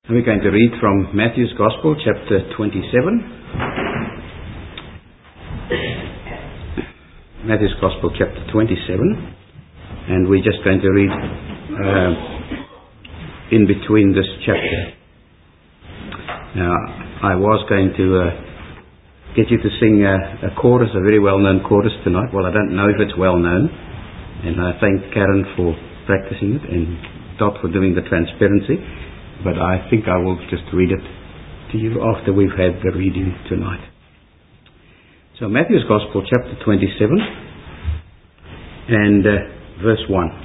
We're going to read from Matthew's Gospel, chapter 27. Matthew's Gospel, chapter 27. And we're just going to read in between this chapter. Now, I was going to get you to sing a chorus, a very well-known chorus tonight. Well, I don't know if it's well-known. And I thank Karen for practicing it and Dot for doing the transparency. But I think I will just read it to you after we've had the reading tonight. So Matthew's Gospel, chapter 27, and verse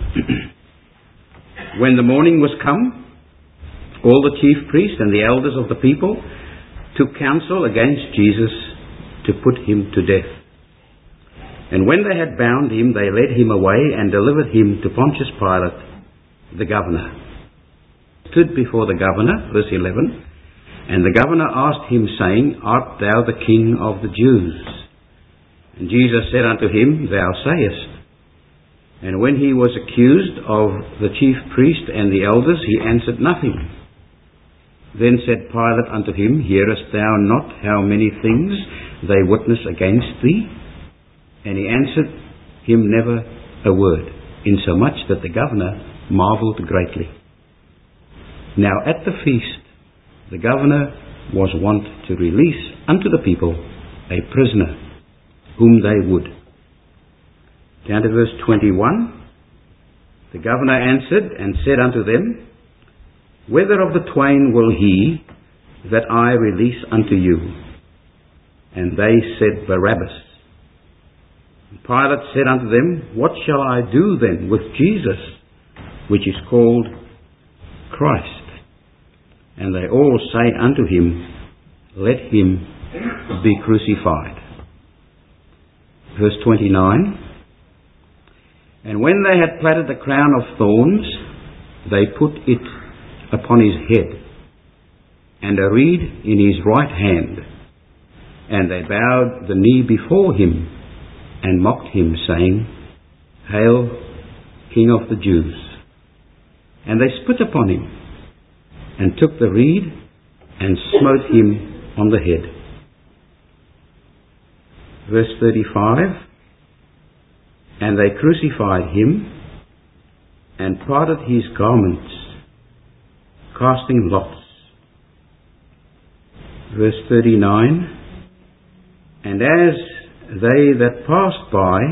1. When the morning was come, all the chief priests and the elders of the people took counsel against Jesus to put him to death. And when they had bound him, they led him away and delivered him to Pontius Pilate, the governor. Stood before the governor, verse 11, and the governor asked him, saying, Art thou the King of the Jews? And Jesus said unto him, Thou sayest. And when he was accused of the chief priest and the elders, he answered nothing. Then said Pilate unto him, Hearest thou not how many things they witness against thee? And he answered him never a word, insomuch that the governor marveled greatly. Now at the feast, the governor was wont to release unto the people a prisoner, whom they would. Down to verse 21. The governor answered and said unto them, Whether of the twain will he that I release unto you? And they said, Barabbas. And Pilate said unto them, What shall I do then with Jesus, which is called Christ? And they all say unto him, Let him be crucified. Verse 29. And when they had platted the crown of thorns, they put it upon his head, and a reed in his right hand. And they bowed the knee before him, and mocked him, saying, Hail, King of the Jews! And they spit upon him, and took the reed, and smote him on the head. Verse 35. And they crucified him, and parted his garments, casting lots. Verse 39. And as they that passed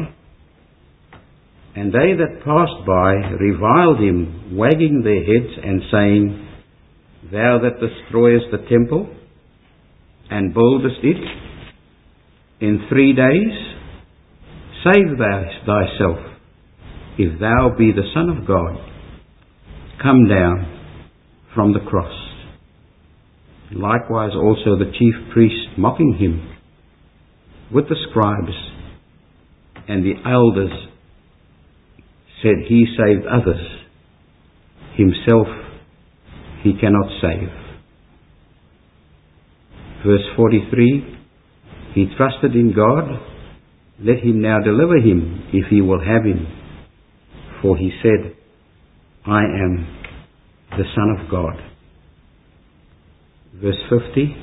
by reviled him, wagging their heads and saying, Thou that destroyest the temple, and buildest it, in 3 days, save thyself. If thou be the Son of God, come down from the cross. Likewise also the chief priests mocking him, with the scribes and the elders, said, He saved others, himself he cannot save. Verse 43. He trusted in God. Let him now deliver him, if he will have him. For he said, I am the Son of God. Verse 50.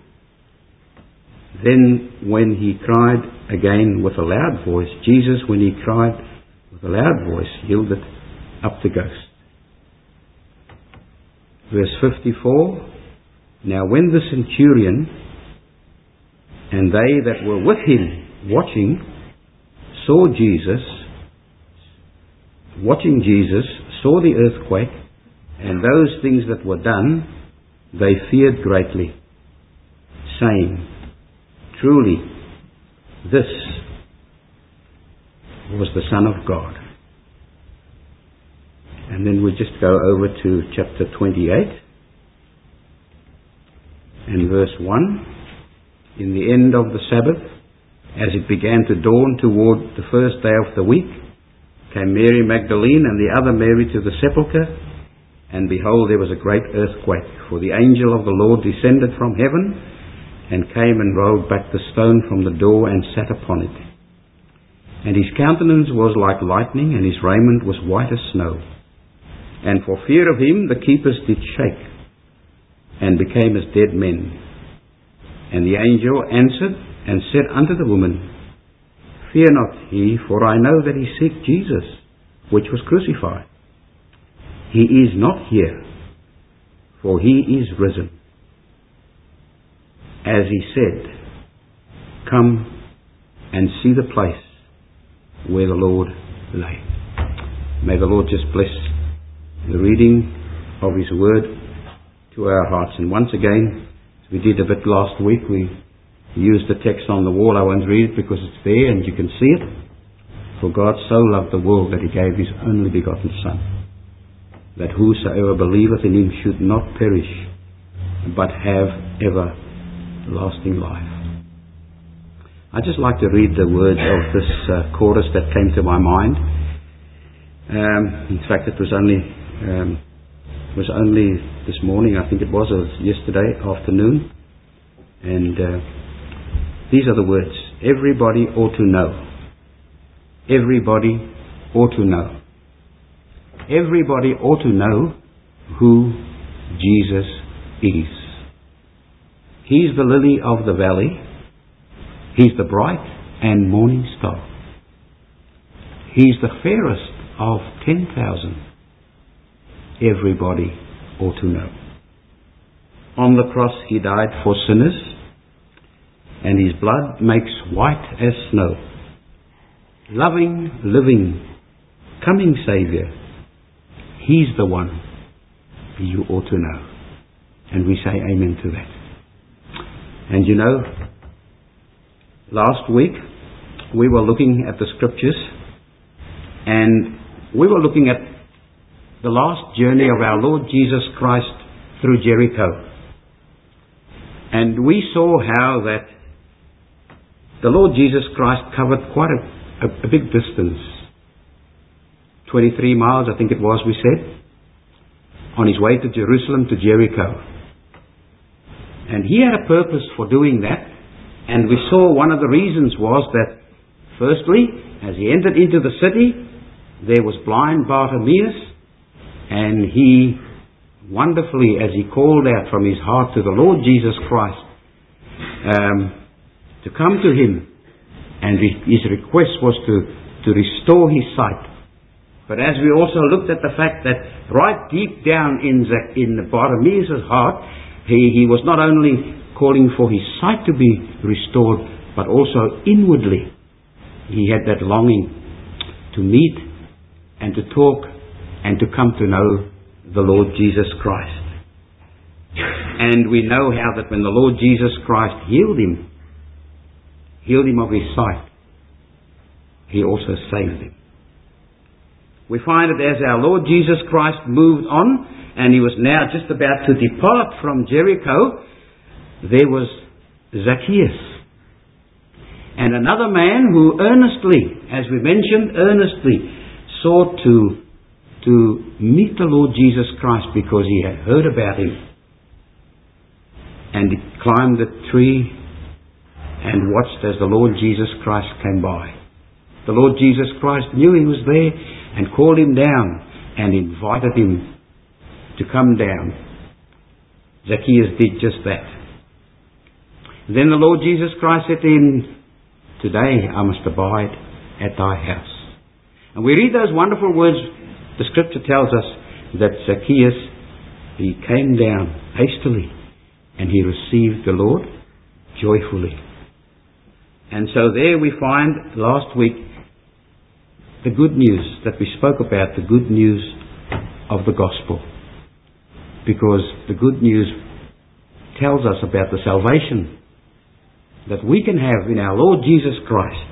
Then when he cried again with a loud voice, Jesus, when he cried with a loud voice, yielded up the ghost. Verse 54. Now when the centurion and they that were with him watching saw Jesus, saw the earthquake and those things that were done, they feared greatly, saying, Truly, this was the Son of God. And then we just go over to chapter 28 and verse 1. In the end of the Sabbath, as it began to dawn toward the first day of the week, came Mary Magdalene and the other Mary to the sepulchre, and behold, there was a great earthquake, for the angel of the Lord descended from heaven, and came and rolled back the stone from the door, and sat upon it. And his countenance was like lightning, and his raiment was white as snow. And for fear of him the keepers did shake. and became as dead men. And the angel answered and said unto the woman, Fear not ye, for I know that ye seek Jesus, which was crucified. He is not here, for he is risen. As he said, Come and see the place where the Lord lay. May the Lord just bless the reading of His Word to our hearts. And once again, as we did a bit last week, we used the text on the wall. I won't read it because it's there and you can see it. For God so loved the world that He gave His only begotten Son, that whosoever believeth in Him should not perish, but have everlasting life. I'd just like to read the words of this chorus that came to my mind. In fact, it was only this morning, I think it was, or yesterday afternoon. And these are the words. Everybody ought to know. Everybody ought to know. Everybody ought to know who Jesus is. He's the lily of the valley. He's the bright and morning star. He's the fairest of 10,000. Everybody ought to know. On the cross He died for sinners, and His blood makes white as snow. Loving, living, coming Saviour, He's the one you ought to know. And we say amen to that. And you know, last week we were looking at the Scriptures, and we were looking at the last journey of our Lord Jesus Christ through Jericho. And we saw how that the Lord Jesus Christ covered quite a big distance. 23 miles, I think it was, we said, on His way to Jerusalem, to Jericho. And He had a purpose for doing that. And we saw one of the reasons was that, firstly, as He entered into the city, there was blind Bartimaeus, and he wonderfully, as he called out from his heart to the Lord Jesus Christ, to come to Him, and his request was to restore his sight. But as we also looked at the fact that right deep down in Bartimaeus' heart, he was not only calling for his sight to be restored, but also inwardly he had that longing to meet and to talk and to come to know the Lord Jesus Christ. And we know how that when the Lord Jesus Christ healed him of his sight, He also saved him. We find that as our Lord Jesus Christ moved on, and He was now just about to depart from Jericho, there was Zacchaeus. And another man who earnestly, as we mentioned, sought to meet the Lord Jesus Christ because he had heard about Him. And he climbed the tree and watched as the Lord Jesus Christ came by. The Lord Jesus Christ knew He was there and called him down and invited him to come down. Zacchaeus did just that. Then the Lord Jesus Christ said to him, Today I must abide at thy house. And we read those wonderful words. The Scripture tells us that Zacchaeus, he came down hastily and he received the Lord joyfully. And so there we find last week the good news that we spoke about, the good news of the gospel. Because the good news tells us about the salvation that we can have in our Lord Jesus Christ.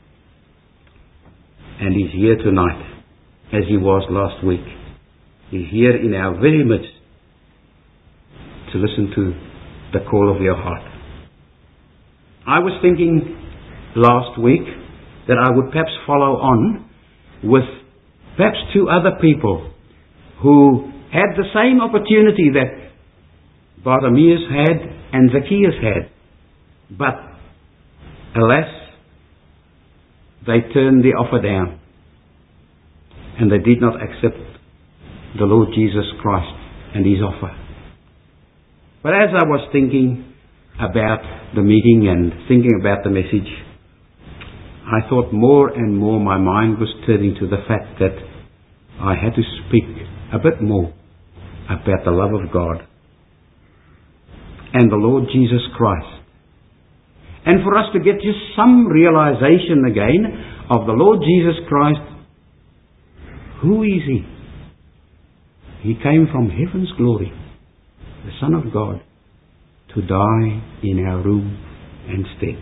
And He's here tonight, as He was last week. He's here in our very midst to listen to the call of your heart. I was thinking last week that I would perhaps follow on with perhaps two other people who had the same opportunity that Bartimaeus had and Zacchaeus had. But, alas, they turned the offer down and they did not accept the Lord Jesus Christ and His offer. But as I was thinking about the meeting and thinking about the message, I thought more and more my mind was turning to the fact that I had to speak a bit more about the love of God and the Lord Jesus Christ. And for us to get just some realization again of the Lord Jesus Christ. Who is He? He came from heaven's glory, the Son of God, to die in our room and stead.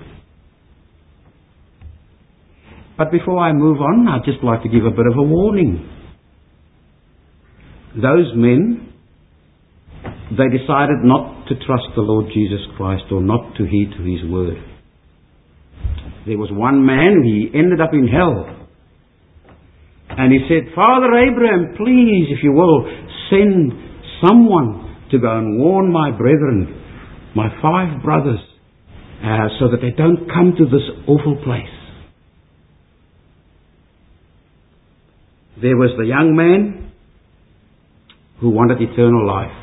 But before I move on, I'd just like to give a bit of a warning. Those men, they decided not to trust the Lord Jesus Christ or not to heed to His word. There was one man, he ended up in hell. And he said, Father Abraham, please, if you will, send someone to go and warn my brethren, my 5 brothers, so that they don't come to this awful place. There was the young man who wanted eternal life,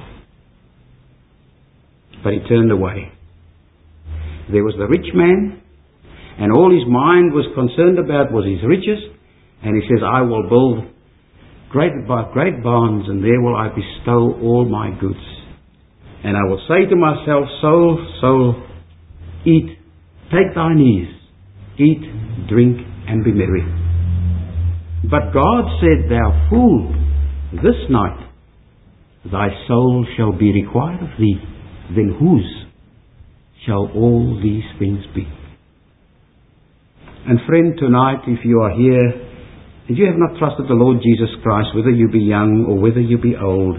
but he turned away. There was the rich man, and all his mind was concerned about was his riches, and he says, I will build great barns, and there will I bestow all my goods. And I will say to myself, soul, soul, eat, take thine ease, eat, drink, and be merry. But God said, thou fool, this night thy soul shall be required of thee. Then whose shall all these things be? And friend, tonight, if you are here and you have not trusted the Lord Jesus Christ, whether you be young or whether you be old,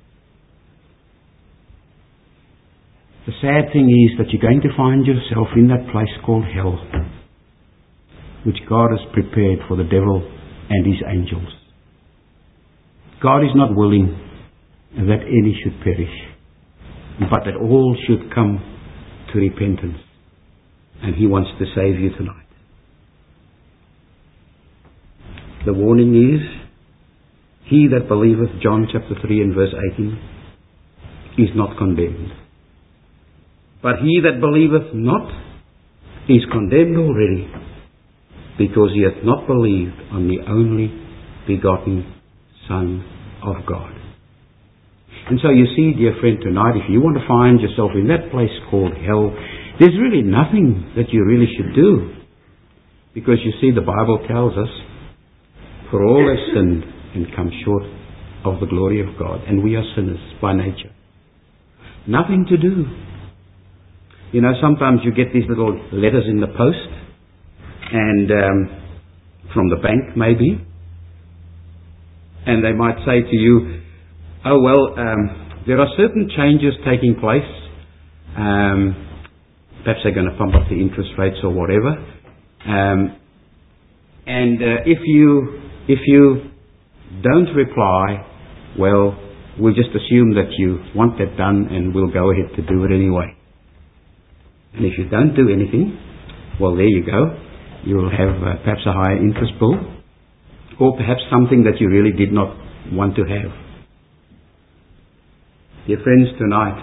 the sad thing is that you're going to find yourself in that place called hell, which God has prepared for the devil and his angels. God is not willing that any should perish, but that all should come to repentance. And He wants to save you tonight. The warning is, he that believeth, John chapter 3 and verse 18, is not condemned. But he that believeth not is condemned already, because he hath not believed on the only begotten Son of God. And so you see, dear friend, tonight, if you want to find yourself in that place called hell, there's really nothing that you really should do. Because you see, the Bible tells us, for all have sinned and come short of the glory of God. And we are sinners by nature. Nothing to do. You know, sometimes you get these little letters in the post, and from the bank maybe, and they might say to you, oh well, there are certain changes taking place. Perhaps they're going to pump up the interest rates or whatever. And if you don't reply, well, we'll just assume that you want that done, and we'll go ahead to do it anyway. And if you don't do anything, well, there you go. You'll have perhaps a higher interest bill, or perhaps something that you really did not want to have. Dear friends, tonight,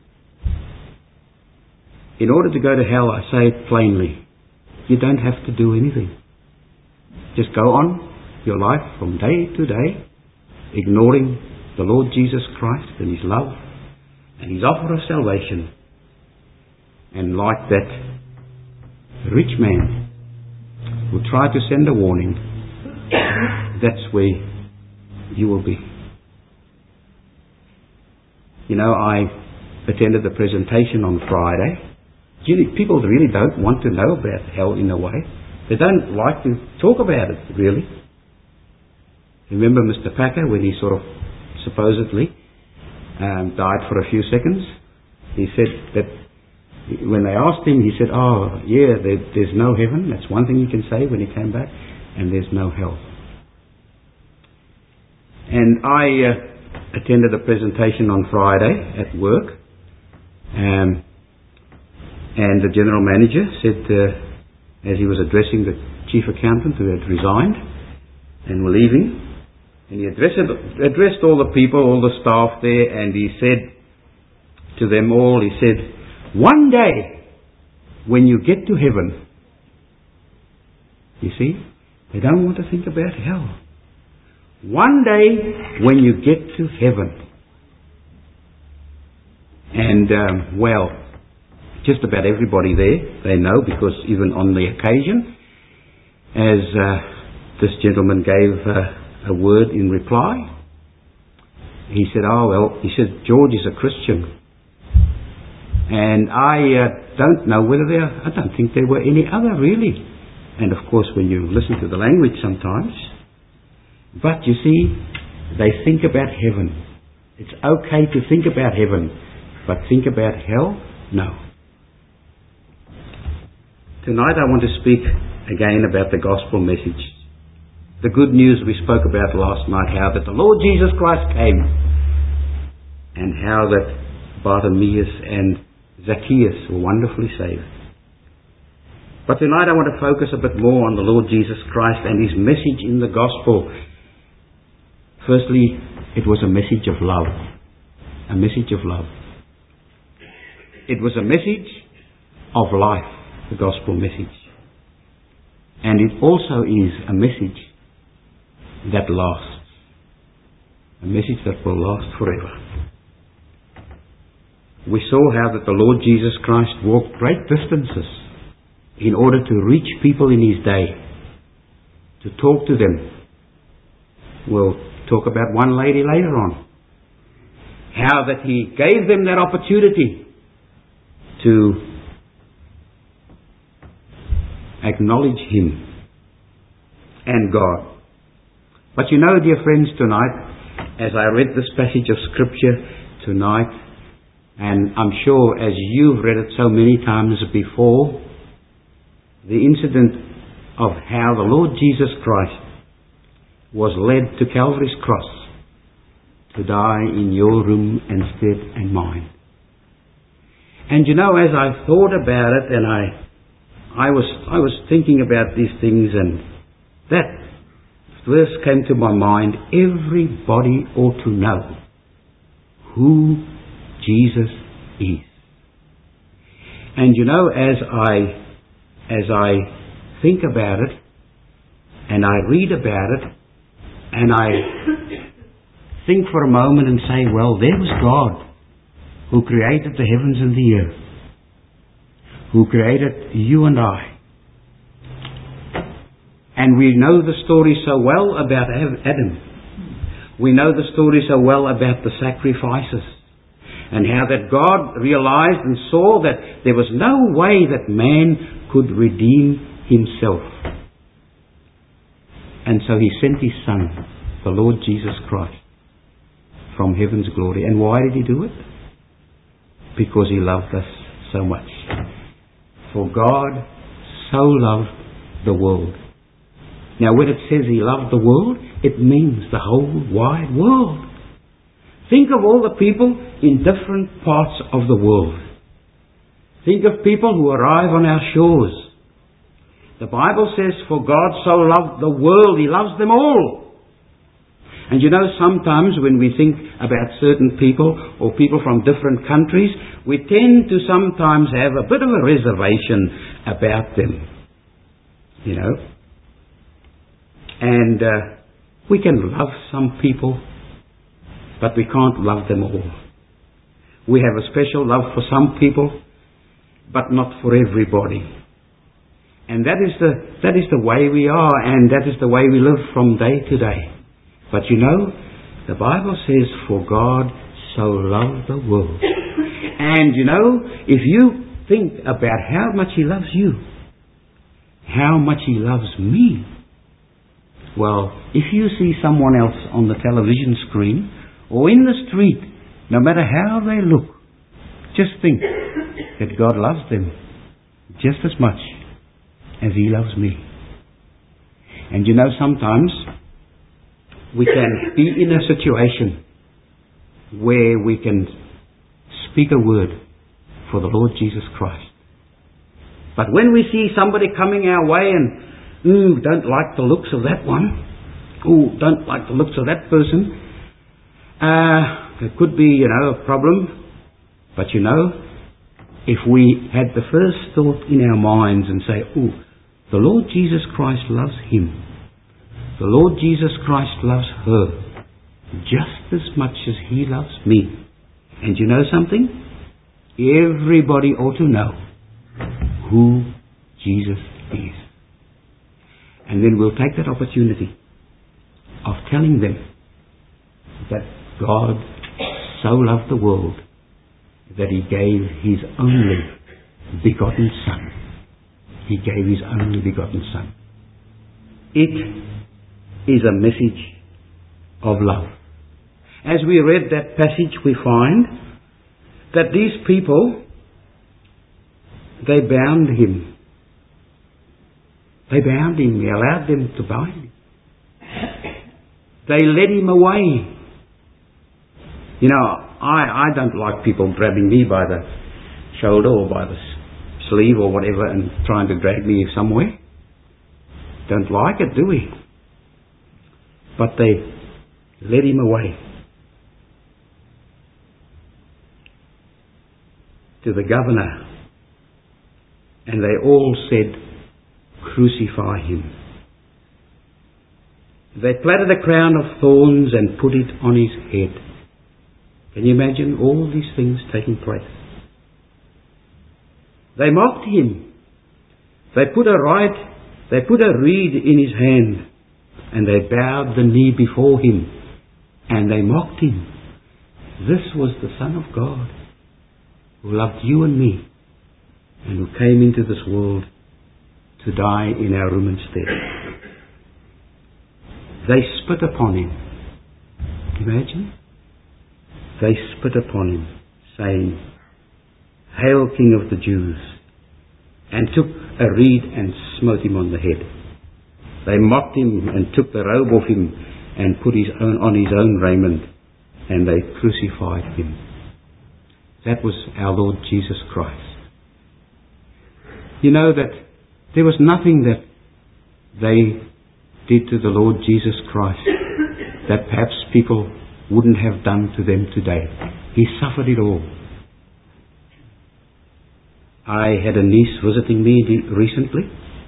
in order to go to hell, I say it plainly, you don't have to do anything. Just go on your life from day to day, ignoring the Lord Jesus Christ and His love and His offer of salvation. And like that rich man who tried to send a warning, that's where you will be. You know, I attended the presentation on Friday. People really don't want to know about hell in a way. They don't like to talk about it, really. Remember Mr. Packer, when he sort of supposedly died for a few seconds? He said that when they asked him, he said, oh, yeah, there's no heaven. That's one thing he can say when he came back. And there's no hell. And I attended a presentation on Friday at work. And the general manager said, as he was addressing the chief accountant who had resigned and were leaving, and he addressed all the people, all the staff there, and he said to them all, he said, one day, when you get to heaven, you see, they don't want to think about hell. One day, when you get to heaven, and, just about everybody there, they know, because even on the occasion, as this gentleman gave a word in reply, he said, George is a Christian. And I don't know whether I don't think there were any other really. And of course, when you listen to the language sometimes, but you see, they think about heaven. It's okay to think about heaven, but think about hell? No. Tonight I want to speak again about the gospel message. The good news we spoke about last night, how that the Lord Jesus Christ came, and how that Bartimaeus and Zacchaeus were wonderfully saved. But tonight I want to focus a bit more on the Lord Jesus Christ and His message in the gospel. Firstly, it was a message of love. A message of love. It was a message of life. The gospel message. And it also is a message that lasts. A message that will last forever. We saw how that the Lord Jesus Christ walked great distances in order to reach people in His day, to talk to them. We'll talk about one lady later on. How that He gave them that opportunity to acknowledge Him and God. But you know, dear friends, tonight, as I read this passage of Scripture tonight, and I'm sure as you've read it so many times before, the incident of how the Lord Jesus Christ was led to Calvary's cross to die in your room and stead and mine. And you know, as I thought about it, and I was thinking about these things, and that verse came to my mind. Everybody ought to know who Jesus is. And you know, as I think about it, and I read about it, and I think for a moment and say, well, there was God who created the heavens and the earth, who created you and I. And we know the story so well about Adam. We know the story so well about the sacrifices, and how that God realized and saw that there was no way that man could redeem himself. And so He sent His Son, the Lord Jesus Christ, from heaven's glory. And why did He do it? Because He loved us so much. For God so loved the world. Now when it says He loved the world, it means the whole wide world. Think of all the people in different parts of the world. Think of people who arrive on our shores. The Bible says, for God so loved the world, He loves them all. And you know, sometimes when we think about certain people or people from different countries, we tend to sometimes have a bit of a reservation about them. You know. And we can love some people, but we can't love them all. We have a special love for some people, but not for everybody. And that is the way we are, and that is the way we live from day to day. But you know, the Bible says, for God so loved the world. And you know, if you think about how much He loves you, how much He loves me, well, if you see someone else on the television screen or in the street, no matter how they look, just think that God loves them just as much as He loves me. And you know, sometimes we can be in a situation where we can speak a word for the Lord Jesus Christ. But when we see somebody coming our way and, don't like the looks of that one, don't like the looks of that person, there could be, a problem. But you know, if we had the first thought in our minds and say, oh, the Lord Jesus Christ loves him. The Lord Jesus Christ loves her just as much as he loves me. And you know something? Everybody ought to know who Jesus is. And then we'll take that opportunity of telling them that God so loved the world that he gave his only begotten Son. He gave his only begotten Son. It is a message of love. As we read that passage, we find that these people, they bound him. They bound him. He allowed them to bind him. They led him away. You know, I don't like people grabbing me by the shoulder or by the sleeve or whatever and trying to drag me somewhere. Don't like it, do we? But they led him away to the governor, and they all said, crucify him. They plaited a crown of thorns and put it on his head. Can you imagine all these things taking place? They mocked him. They put a reed in his hand, and they bowed the knee before him, and they mocked him. This was the Son of God, who loved you and me, and who came into this world to die in our room instead. They spit upon him. Imagine? They spit upon him, saying, Hail, King of the Jews, and took a reed and smote him on the head. They mocked him and took the robe off him and put on his own raiment, and they crucified him. That was our Lord Jesus Christ. You know that there was nothing that they did to the Lord Jesus Christ that perhaps people wouldn't have done to them today. He suffered it all. I had a niece visiting me recently,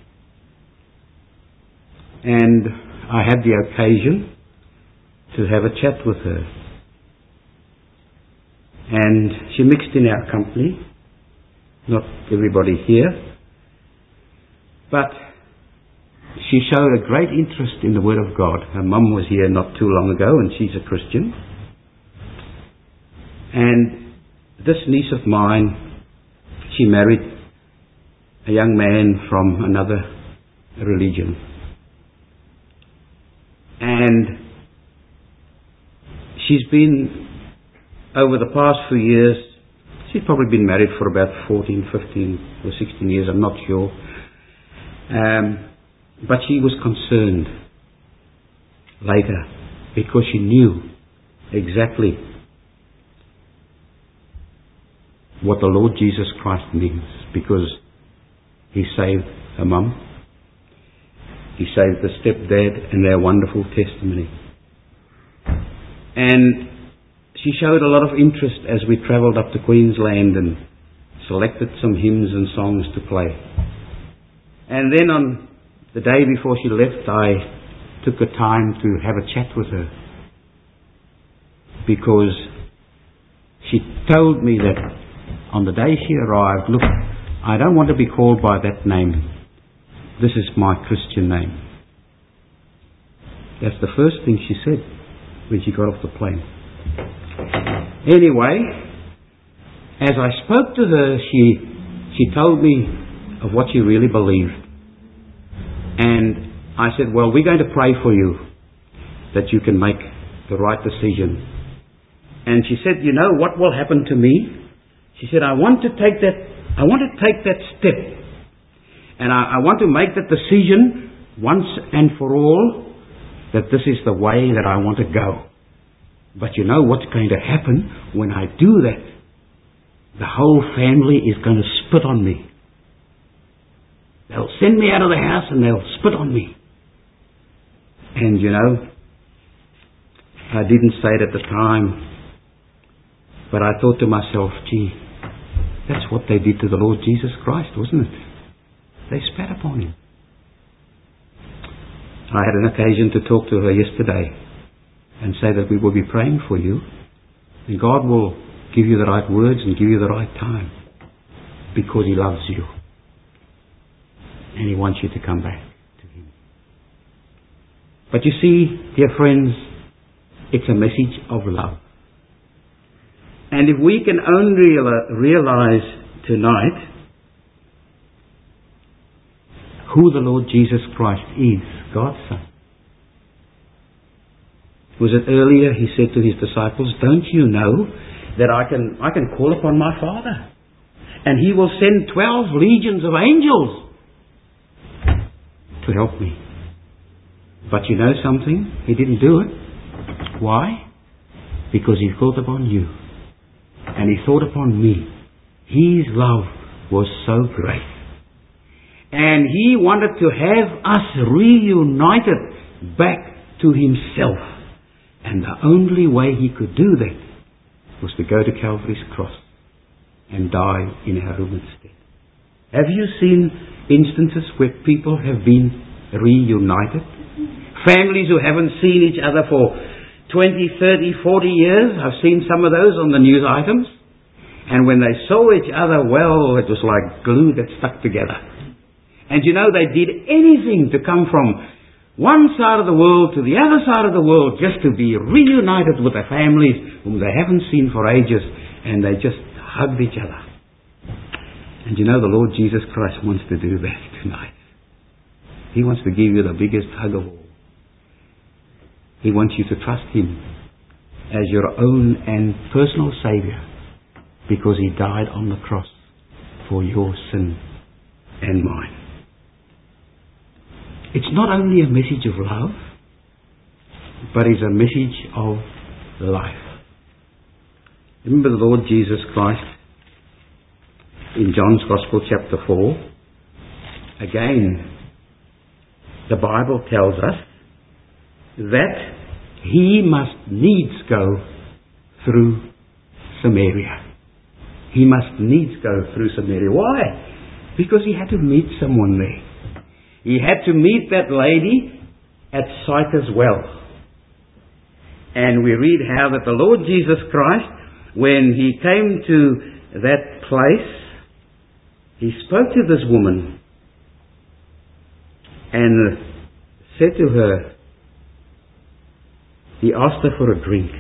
and I had the occasion to have a chat with her. And she mixed in our company, not everybody here, but she showed a great interest in the Word of God. Her mum was here not too long ago, and she's a Christian. And this niece of mine, she married a young man from another religion. And she's been, over the past few years, she's probably been married for about 14, 15 or 16 years, I'm not sure. But she was concerned later because she knew exactly what the Lord Jesus Christ means, because He saved her mum, He saved the stepdad and their wonderful testimony. And she showed a lot of interest as we travelled up to Queensland and selected some hymns and songs to play. And then on the day before she left, I took the time to have a chat with her, because she told me that on the day she arrived, look, I don't want to be called by that name. This is my Christian name. That's the first thing she said when she got off the plane. Anyway, as I spoke to her, she told me of what she really believed. And I said, well, we're going to pray for you that you can make the right decision. And she said, you know what will happen to me? She said, I want to take that step. And I want to make that decision once and for all, that this is the way that I want to go. But you know what's going to happen when I do that? The whole family is going to spit on me. They'll send me out of the house and they'll spit on me. And you know, I didn't say it at the time, but I thought to myself, gee, That's what they did to the Lord Jesus Christ, wasn't it? They spat upon him. I had an occasion to talk to her yesterday and say that we will be praying for you, and God will give you the right words and give you the right time, because He loves you and He wants you to come back to Him. But you see, dear friends, it's a message of love. And if we can only realize tonight who the Lord Jesus Christ is, God's Son. Was it earlier He said to His disciples, don't you know that I can call upon my Father and He will send 12 legions of angels to help me? But you know something? He didn't do it. Why? Because He thought upon you. And He thought upon me. His love was so great. And He wanted to have us reunited back to Himself. And the only way He could do that was to go to Calvary's cross and die in our room instead. Have you seen instances where people have been reunited? Families who haven't seen each other for 20, 30, 40 years. I've seen some of those on the news items. And when they saw each other, well, it was like glue that stuck together. And you know, they did anything to come from one side of the world to the other side of the world just to be reunited with their families whom they haven't seen for ages, and they just hugged each other. And you know, the Lord Jesus Christ wants to do that tonight. He wants to give you the biggest hug of all. He wants you to trust Him as your own and personal Saviour, because He died on the cross for your sin and mine. It's not only a message of love, but it's a message of life. Remember the Lord Jesus Christ in John's Gospel chapter 4. Again, the Bible tells us that He must needs go through Samaria. He must needs go through Samaria. Why? Because He had to meet someone there. He had to meet that lady at Sychar's well. And we read how that the Lord Jesus Christ, when He came to that place, He spoke to this woman and said to her, He asked her for a drink.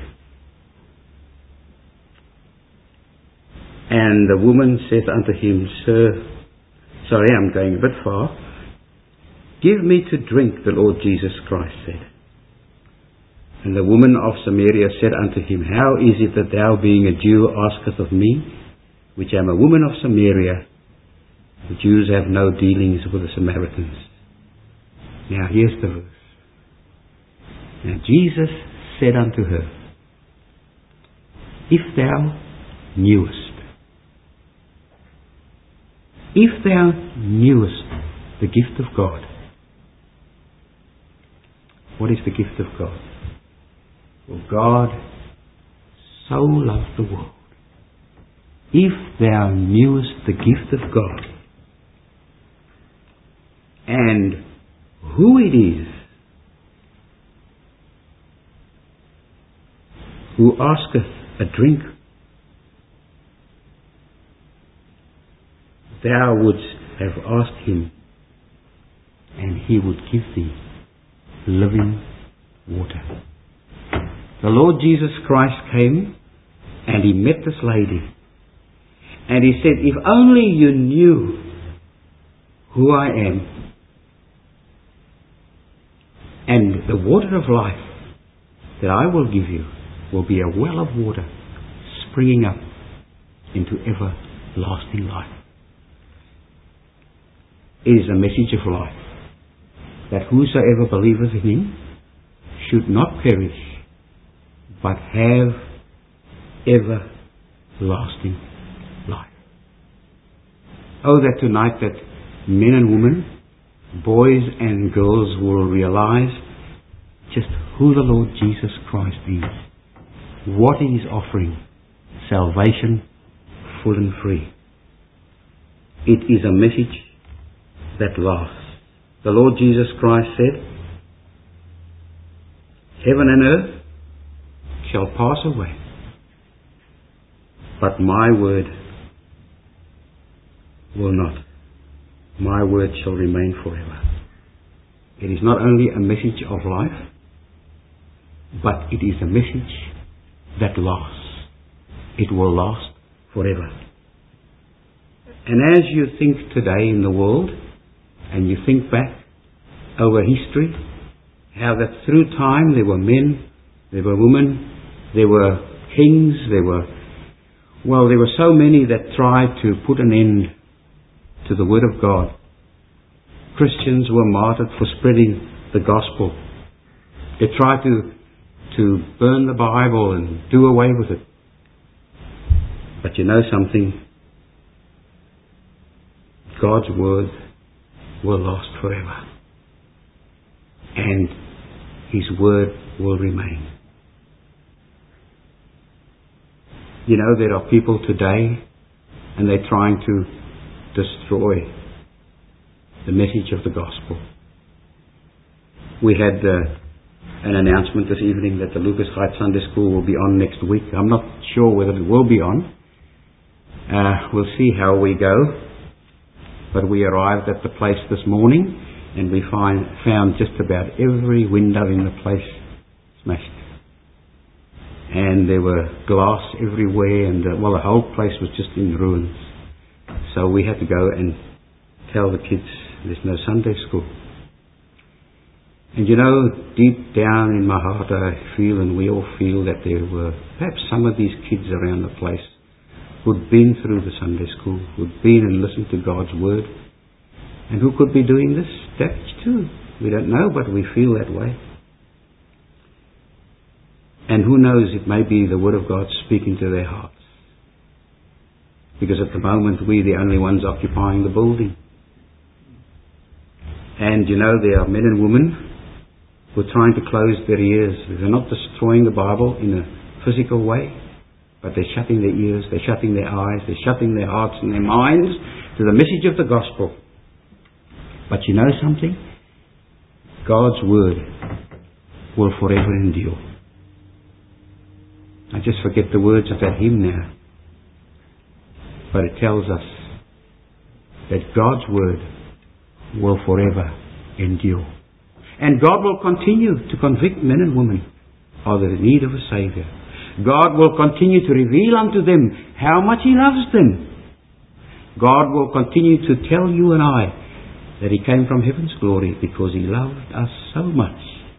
And the woman said unto Him, Sir, sorry, I'm going a bit far. Give me to drink, the Lord Jesus Christ said. And the woman of Samaria said unto Him, How is it that thou, being a Jew, askest of me, which am a woman of Samaria? The Jews have no dealings with the Samaritans. Now here's the verse. Now Jesus said unto her, If thou knewest the gift of God. What is the gift of God? Well, God so loved the world. If thou knewest the gift of God, and who it is who asketh a drink, thou wouldst have asked Him, and He would give thee living water. The Lord Jesus Christ came and He met this lady, and He said, if only you knew who I am, and the water of life that I will give you will be a well of water springing up into everlasting life. It is a message of life, that whosoever believeth in Him should not perish, but have everlasting life. Oh, that tonight that men and women, boys and girls will realize just who the Lord Jesus Christ is, what He is offering, salvation full and free. It is a message that lasts. The Lord Jesus Christ said, heaven and earth shall pass away, but my word will not. My word shall remain forever. It is not only a message of life, but it is a message that lasts. It will last forever. And as you think today in the world, and you think back over history, how that through time there were men, there were women, there were kings, there were so many that tried to put an end to the Word of God. Christians were martyred for spreading the gospel. They tried to burn the Bible and do away with it. But you know something? God's Word will last forever. And His Word will remain. You know, there are people today, and they're trying to destroy the message of the gospel. We had an announcement this evening that the Lucas Heights Sunday School will be on next week. I'm not sure whether it will be on. We'll see how we go. But we arrived at the place this morning, and we found just about every window in the place smashed. And there were glass everywhere, and the whole place was just in ruins. So we had to go and tell the kids there's no Sunday school. And you know, deep down in my heart I feel, and we all feel, that there were perhaps some of these kids around the place who'd been through the Sunday school, who'd been and listened to God's Word, and who could be doing this damage too. We don't know, but we feel that way. And who knows, it may be the Word of God speaking to their hearts. Because at the moment we're the only ones occupying the building. And you know, there are men and women who are trying to close their ears. They're not destroying the Bible in a physical way, but they're shutting their ears, they're shutting their eyes, they're shutting their hearts and their minds to the message of the gospel. But you know something? God's Word will forever endure. I just forget the words of that hymn now. But it tells us that God's Word will forever endure. And God will continue to convict men and women of the need of a Saviour. God will continue to reveal unto them how much He loves them. God will continue to tell you and I that He came from heaven's glory because He loved us so much.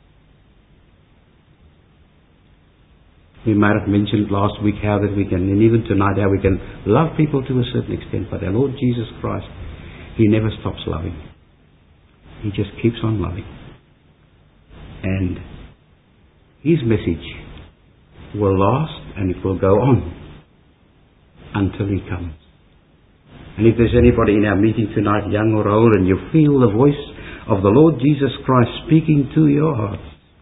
We might have mentioned last week how that we can, and even tonight, how we can love people to a certain extent, but our Lord Jesus Christ, He never stops loving. He just keeps on loving. And His message will last, and it will go on until He comes. And if there's anybody in our meeting tonight, young or old, and you feel the voice of the Lord Jesus Christ speaking to your heart,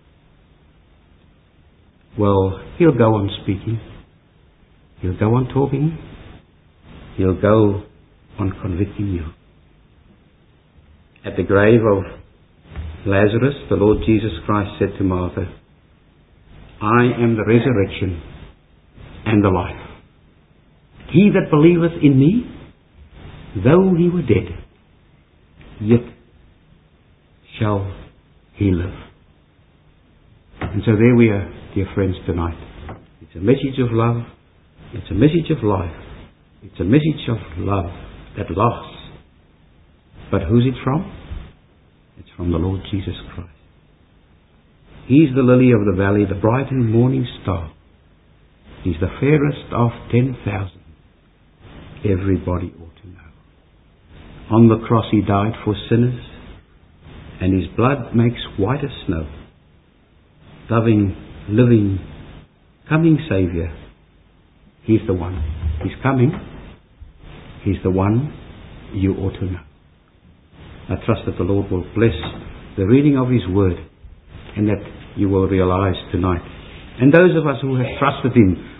well, He'll go on speaking. He'll go on talking. He'll go on convicting you. At the grave of Lazarus, the Lord Jesus Christ said to Martha, I am the resurrection and the life. He that believeth in me, though he were dead, yet shall he live. And so there we are, dear friends, tonight. It's a message of love. It's a message of life. It's a message of love that lasts. But who's it from? It's from the Lord Jesus Christ. He's the lily of the valley, the bright and morning star. He's the fairest of 10,000. Everybody ought to know. On the cross He died for sinners, and His blood makes white as snow. Loving, living, coming Saviour. He's the one. He's coming. He's the one you ought to know. I trust that the Lord will bless the reading of His Word, and that you will realize tonight. And those of us who have trusted Him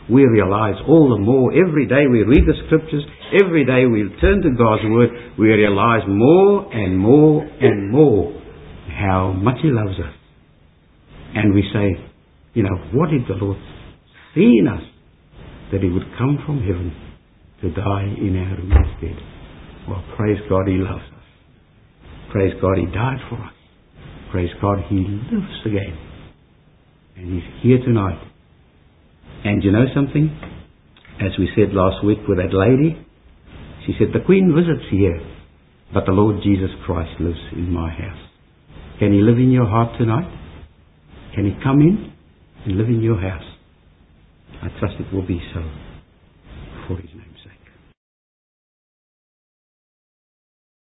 we realize all the more, every day we read the Scriptures, every day we turn to God's Word, we realize more and more and more how much He loves us. And we say, what did the Lord see in us that He would come from heaven to die in our room instead? Well, praise God, He loves us. Praise God, He died for us. Praise God, He lives again. And He's here tonight. And you know something? As we said last week with that lady, she said, the Queen visits here, but the Lord Jesus Christ lives in my house. Can He live in your heart tonight? Can He come in and live in your house? I trust it will be so.